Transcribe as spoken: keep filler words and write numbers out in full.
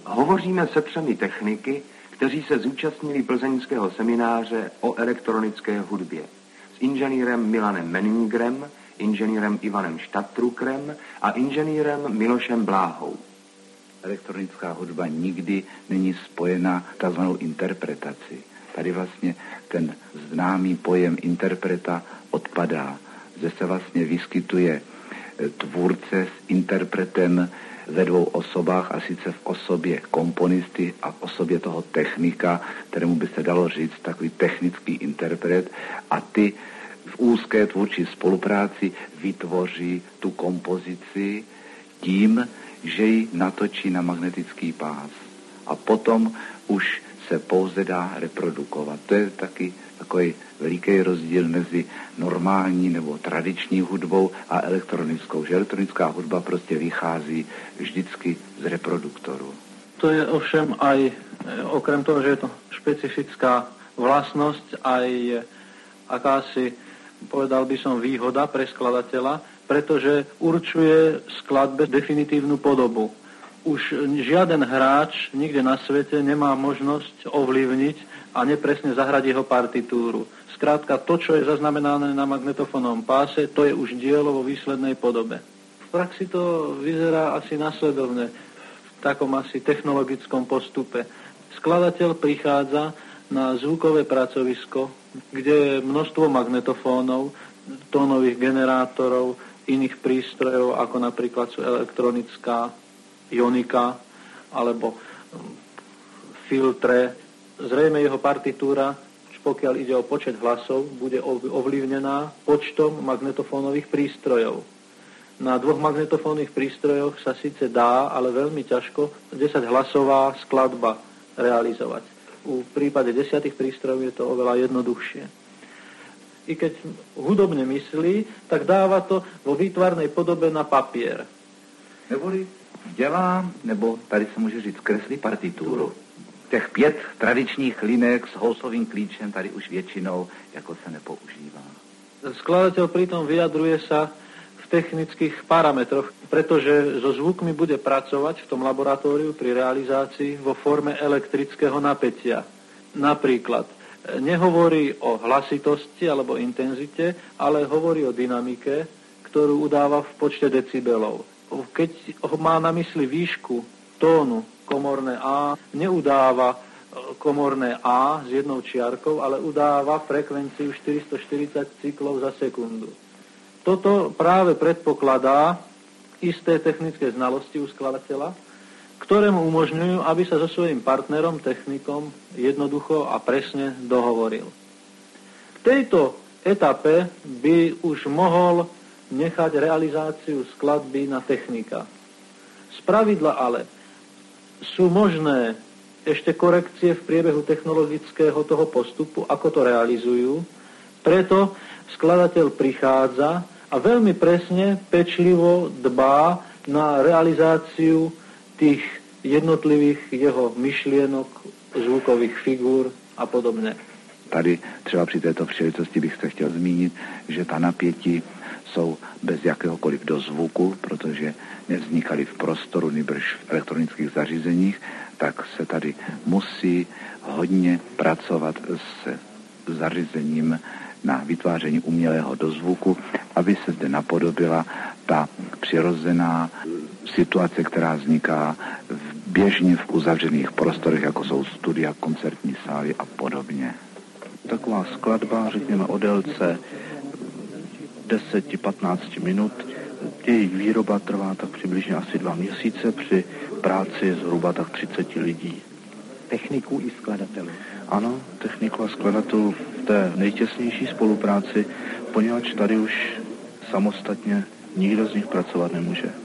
Hovoříme se třemi techniky, kteří se zúčastnili plzeňského semináře o elektronické hudbě. S inženýrem Milanem Meningrem, inženýrem Ivanem Štatrukrem a inženýrem Milošem Bláhou. Elektronická hudba nikdy není spojena takzvanou interpretací. Tady vlastně ten známý pojem interpreta odpadá. Zde se vlastně vyskytuje tvůrce s interpretem ve dvou osobách, a sice v osobě komponisty a v osobě toho technika, kterému by se dalo říct takový technický interpret, a ty v úzké tvůrčí spolupráci vytvoří tu kompozici tím, že ji natočí na magnetický pás. A potom už se pouze dá reprodukovat. To je taky takový veliký rozdíl mezi normální nebo tradiční hudbou a elektronickou. Že elektronická hudba prostě vychází vždycky z reproduktoru. To je ovšem aj, okrem toho, že je to špecifická vlastnosť, aj akási, povedal by som, výhoda pre skladateľa, pretože určuje skladbe definitívnu podobu. Už žiaden hráč nikde na svete nemá možnosť ovplyvniť a nepresne zahrať jeho partitúru. Skrátka, to, čo je zaznamenané na magnetofónovom páse, to je už dielo vo výslednej podobe. V praxi to vyzerá asi nasledovne, v takom asi technologickom postupe. Skladateľ prichádza na zvukové pracovisko, kde je množstvo magnetofónov, tónových generátorov, iných prístrojov, ako napríklad sú elektronická ionika alebo filtre. Zrejme jeho partitúra, pokiaľ ide o počet hlasov, bude ovlivnená počtom magnetofónových prístrojov. Na dvoch magnetofónnych prístrojoch sa síce dá, ale veľmi ťažko desaťhlasová skladba realizovať. V prípade desiatich prístrojov je to oveľa jednoduchšie. I keď hudobne myslí, tak dáva to vo výtvarnej podobe na papier. Neboli dělá, nebo tady se může říct, kreslí partituru. Těch pět tradičních linek s housovým klíčem tady už většinou jako se nepoužívá. Skladateľ pritom vyjadruje sa v technických parametroch, pretože so zvukmi bude pracovať v tom laboratóriu pri realizácii vo forme elektrického napätia. Napríklad nehovorí o hlasitosti alebo intenzite, ale hovorí o dynamike, ktorú udáva v počte decibelov. Keď má na mysli výšku tónu komorné A, neudáva komorné A s jednou čiarkou, ale udáva frekvenciu štyristoštyridsať cyklov za sekundu. Toto práve predpokladá isté technické znalosti u skladateľa, ktoré mu umožňujú, aby sa so svojím partnerom, technikom jednoducho a presne dohovoril. V tejto etape by už mohol nechať realizáciu skladby na technika. Spravidla ale sú možné ešte korekcie v priebehu technologického toho postupu, ako to realizujú. Preto skladateľ prichádza a veľmi presne, pečlivo dbá na realizáciu tých jednotlivých jeho myšlienok, zvukových figúr a podobne. Tady třeba při této příležitosti bych se chtěl zmínit, že ta napětí jsou bez jakéhokoliv dozvuku, protože nevznikaly v prostoru, nýbrž v elektronických zařízeních, tak se tady musí hodně pracovat s zařízením na vytváření umělého dozvuku, aby se zde napodobila ta přirozená situace, která vzniká v běžně v uzavřených prostorech, jako jsou studia, koncertní sály a podobně. Taková skladba, řekněme o délce deset až patnáct minut, jejich výroba trvá tak přibližně asi dva měsíce, při práci zhruba tak třicet lidí. Techniků i skladatelů. Ano, techniku a skladatelů v té nejtěsnější spolupráci, poněvadž tady už samostatně nikdo z nich pracovat nemůže.